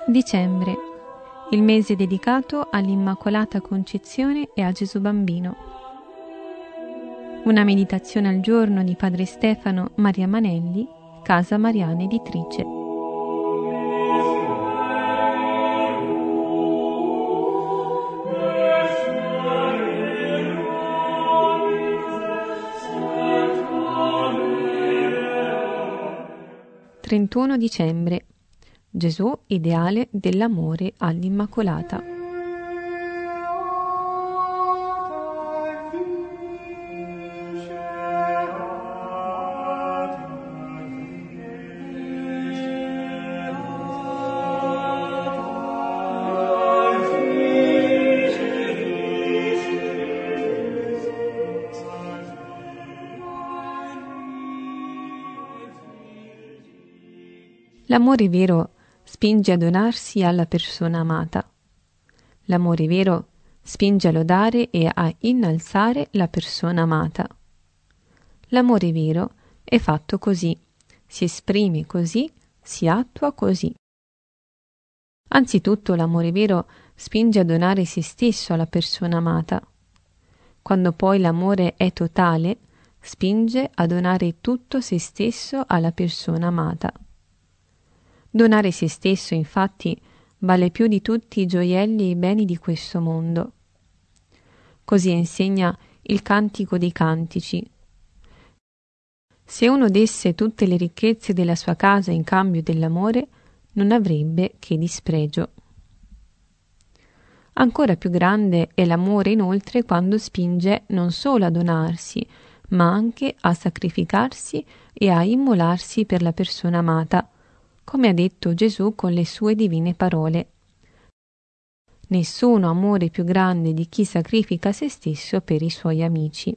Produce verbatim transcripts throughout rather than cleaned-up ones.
Dicembre, il mese dedicato all'Immacolata Concezione e a Gesù Bambino. Una meditazione al giorno di Padre Stefano Maria Manelli, Casa Mariana Editrice. trentuno dicembre. Gesù, ideale dell'amore all'Immacolata. L'amore vero spinge a donarsi alla persona amata. L'amore vero spinge a lodare e a innalzare la persona amata. L'amore vero è fatto così, si esprime così, si attua così. Anzitutto l'amore vero spinge a donare se stesso alla persona amata. Quando poi l'amore è totale, spinge a donare tutto se stesso alla persona amata. Donare se stesso, infatti, vale più di tutti i gioielli e i beni di questo mondo. Così insegna il Cantico dei Cantici. Se uno desse tutte le ricchezze della sua casa in cambio dell'amore, non avrebbe che dispregio. Ancora più grande è l'amore, inoltre, quando spinge non solo a donarsi, ma anche a sacrificarsi e a immolarsi per la persona amata, come ha detto Gesù con le sue divine parole. Nessuno amore più grande di chi sacrifica se stesso per i suoi amici.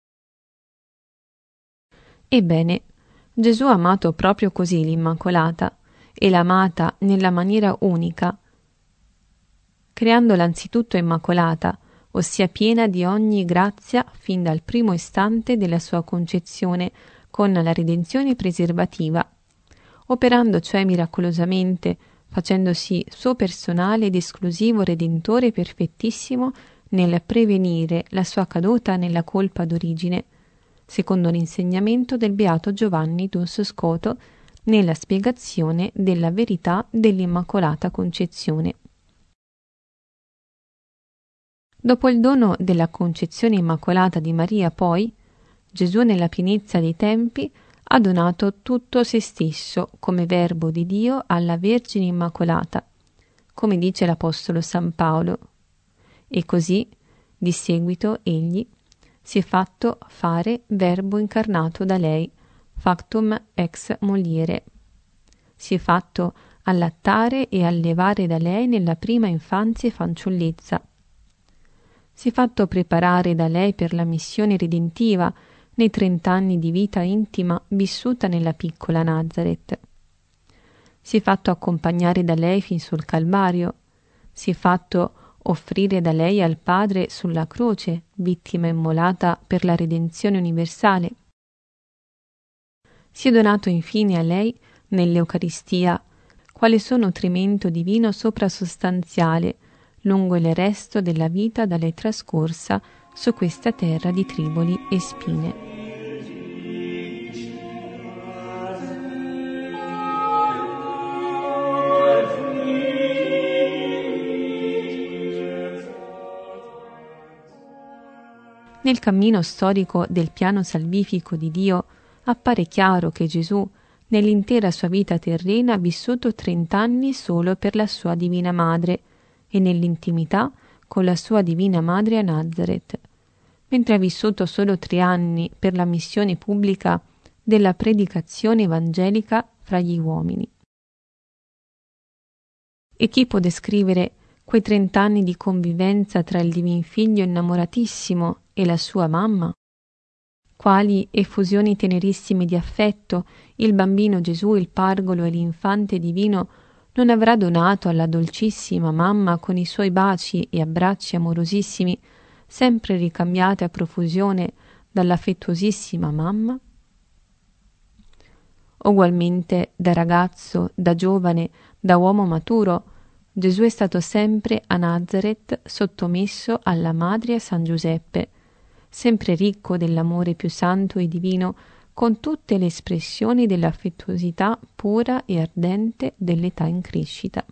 Ebbene, Gesù ha amato proprio così l'Immacolata, e l'ha amata nella maniera unica, creandola anzitutto immacolata, ossia piena di ogni grazia fin dal primo istante della sua concezione, con la redenzione preservativa, operando cioè miracolosamente, facendosi suo personale ed esclusivo Redentore perfettissimo nel prevenire la sua caduta nella colpa d'origine, secondo l'insegnamento del Beato Giovanni Duns Scoto nella spiegazione della verità dell'Immacolata Concezione. Dopo il dono della Concezione Immacolata di Maria, poi, Gesù nella pienezza dei tempi ha donato tutto se stesso come Verbo di Dio alla Vergine Immacolata, come dice l'Apostolo San Paolo, e così, di seguito, egli si è fatto fare Verbo incarnato da lei, factum ex muliere. Si è fatto allattare e allevare da lei nella prima infanzia e fanciullezza. Si è fatto preparare da lei per la missione redentiva nei trent'anni di vita intima vissuta nella piccola Nazareth. Si è fatto accompagnare da lei fin sul Calvario, si è fatto offrire da lei al Padre sulla croce, vittima immolata per la redenzione universale. Si è donato infine a lei nell'Eucaristia, quale suo nutrimento divino soprasostanziale, lungo il resto della vita da lei trascorsa su questa terra di triboli e spine. Nel cammino storico del piano salvifico di Dio appare chiaro che Gesù, nell'intera sua vita terrena, ha vissuto trent'anni solo per la sua Divina Madre e nell'intimità con la sua Divina Madre a Nazareth, mentre ha vissuto solo tre anni per la missione pubblica della predicazione evangelica fra gli uomini. E chi può descrivere quei trent'anni di convivenza tra il Divin Figlio innamoratissimo e la sua mamma? Quali effusioni tenerissime di affetto il bambino Gesù, il pargolo e l'infante divino non avrà donato alla dolcissima mamma con i suoi baci e abbracci amorosissimi, sempre ricambiati a profusione dall'affettuosissima mamma? Ugualmente da ragazzo, da giovane, da uomo maturo, Gesù è stato sempre a Nazareth sottomesso alla madre e a San Giuseppe, sempre ricco dell'amore più santo e divino, con tutte le espressioni dell'affettuosità pura e ardente dell'età in crescita.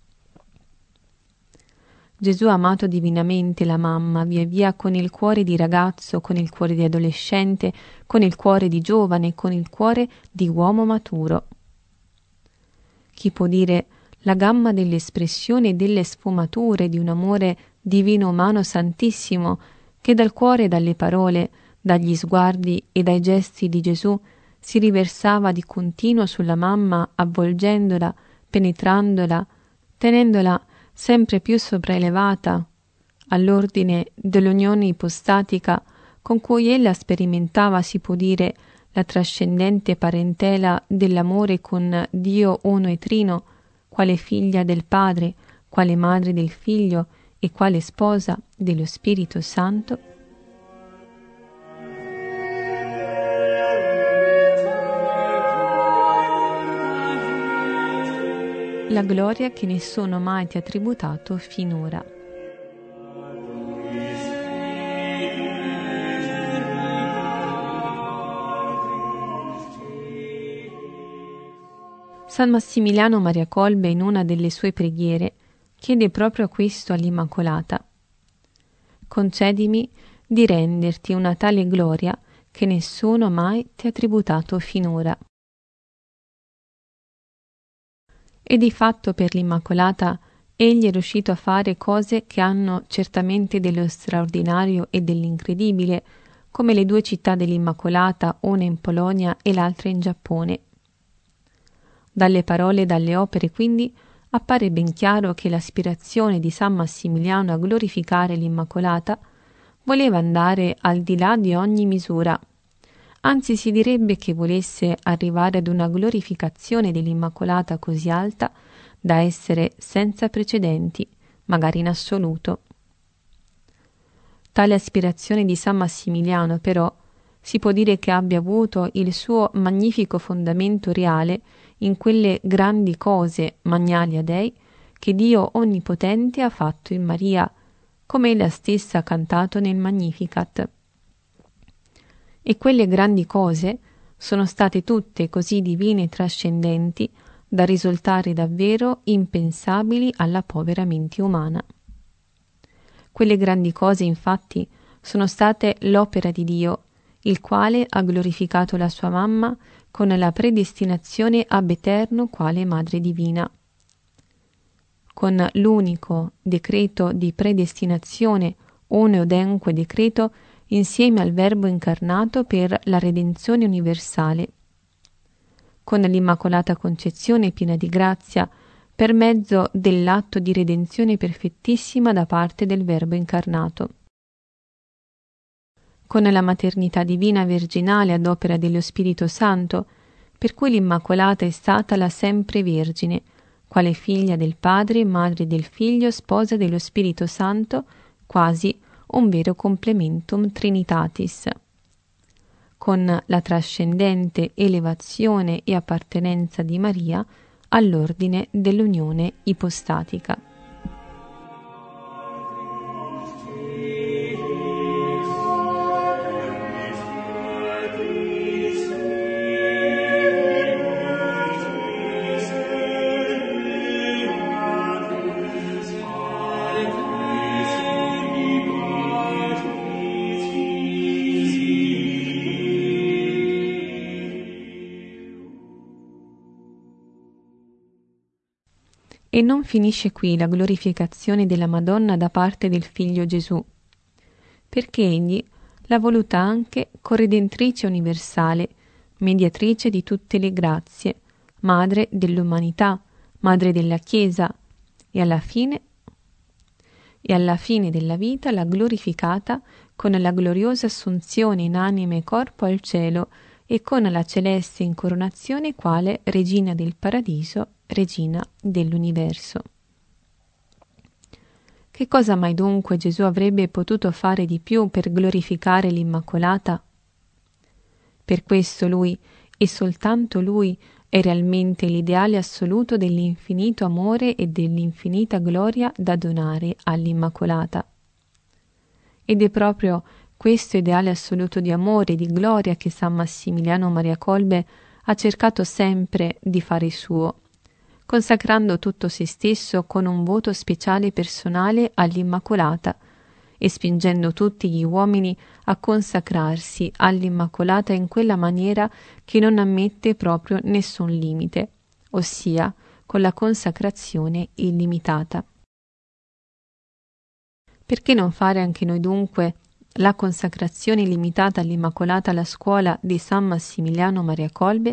Gesù ha amato divinamente la mamma, via via con il cuore di ragazzo, con il cuore di adolescente, con il cuore di giovane, con il cuore di uomo maturo. Chi può dire la gamma delle espressioni e delle sfumature di un amore divino umano santissimo che dal cuore e dalle parole, dagli sguardi e dai gesti di Gesù si riversava di continuo sulla mamma, avvolgendola, penetrandola, tenendola sempre più sopraelevata all'ordine dell'unione ipostatica con cui ella sperimentava, si può dire, la trascendente parentela dell'amore con Dio uno e trino, quale figlia del Padre, quale madre del Figlio e quale sposa dello Spirito Santo. La gloria che nessuno mai ti ha tributato finora. San Massimiliano Maria Kolbe, in una delle sue preghiere, chiede proprio questo all'Immacolata: concedimi di renderti una tale gloria che nessuno mai ti ha tributato finora. E di fatto per l'Immacolata egli è riuscito a fare cose che hanno certamente dello straordinario e dell'incredibile, come le due città dell'Immacolata, una in Polonia e l'altra in Giappone. Dalle parole e dalle opere, quindi, appare ben chiaro che l'aspirazione di San Massimiliano a glorificare l'Immacolata voleva andare al di là di ogni misura. Anzi, si direbbe che volesse arrivare ad una glorificazione dell'Immacolata così alta da essere senza precedenti, magari in assoluto. Tale aspirazione di San Massimiliano, però, si può dire che abbia avuto il suo magnifico fondamento reale in quelle grandi cose, magnalia Dei, che Dio Onnipotente ha fatto in Maria, come ella stessa ha cantato nel Magnificat. E quelle grandi cose sono state tutte così divine e trascendenti da risultare davvero impensabili alla povera mente umana. Quelle grandi cose, infatti, sono state l'opera di Dio, il quale ha glorificato la sua mamma con la predestinazione ab eterno quale Madre Divina. Con l'unico decreto di predestinazione, uno odenque decreto, insieme al Verbo incarnato per la redenzione universale. Con l'Immacolata Concezione piena di grazia, per mezzo dell'atto di redenzione perfettissima da parte del Verbo incarnato. Con la maternità divina virginale ad opera dello Spirito Santo, per cui l'Immacolata è stata la sempre Vergine, quale figlia del Padre, madre del Figlio, sposa dello Spirito Santo, quasi un vero complementum Trinitatis. Con la trascendente elevazione e appartenenza di Maria all'ordine dell'unione ipostatica. E non finisce qui la glorificazione della Madonna da parte del Figlio Gesù, perché egli l'ha voluta anche corredentrice universale, mediatrice di tutte le grazie, madre dell'umanità, madre della Chiesa, e alla fine e alla fine della vita l'ha glorificata con la gloriosa assunzione in anima e corpo al cielo e con la celeste incoronazione quale Regina del Paradiso, Regina dell'universo. Che cosa mai dunque Gesù avrebbe potuto fare di più per glorificare l'Immacolata? Per questo lui, e soltanto lui, è realmente l'ideale assoluto dell'infinito amore e dell'infinita gloria da donare all'Immacolata. Ed è proprio questo ideale assoluto di amore e di gloria che San Massimiliano Maria Kolbe ha cercato sempre di fare suo, consacrando tutto se stesso con un voto speciale personale all'Immacolata e spingendo tutti gli uomini a consacrarsi all'Immacolata in quella maniera che non ammette proprio nessun limite, ossia con la consacrazione illimitata. Perché non fare anche noi dunque la consacrazione illimitata all'Immacolata alla scuola di San Massimiliano Maria Kolbe?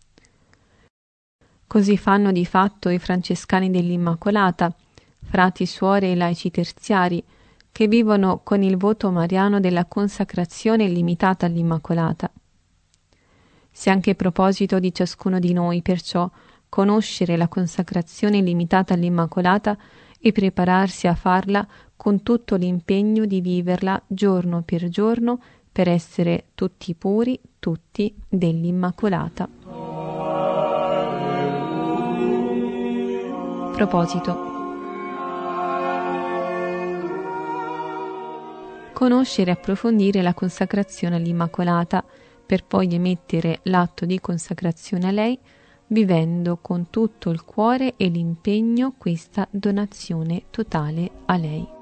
Così fanno di fatto i francescani dell'Immacolata, frati, suore e laici terziari, che vivono con il voto mariano della consacrazione illimitata all'Immacolata. Se anche a proposito di ciascuno di noi, perciò, conoscere la consacrazione illimitata all'Immacolata e prepararsi a farla con tutto l'impegno di viverla giorno per giorno per essere tutti puri, tutti dell'Immacolata. Proposito. Conoscere e approfondire la consacrazione all'Immacolata, per poi emettere l'atto di consacrazione a lei, vivendo con tutto il cuore e l'impegno questa donazione totale a lei.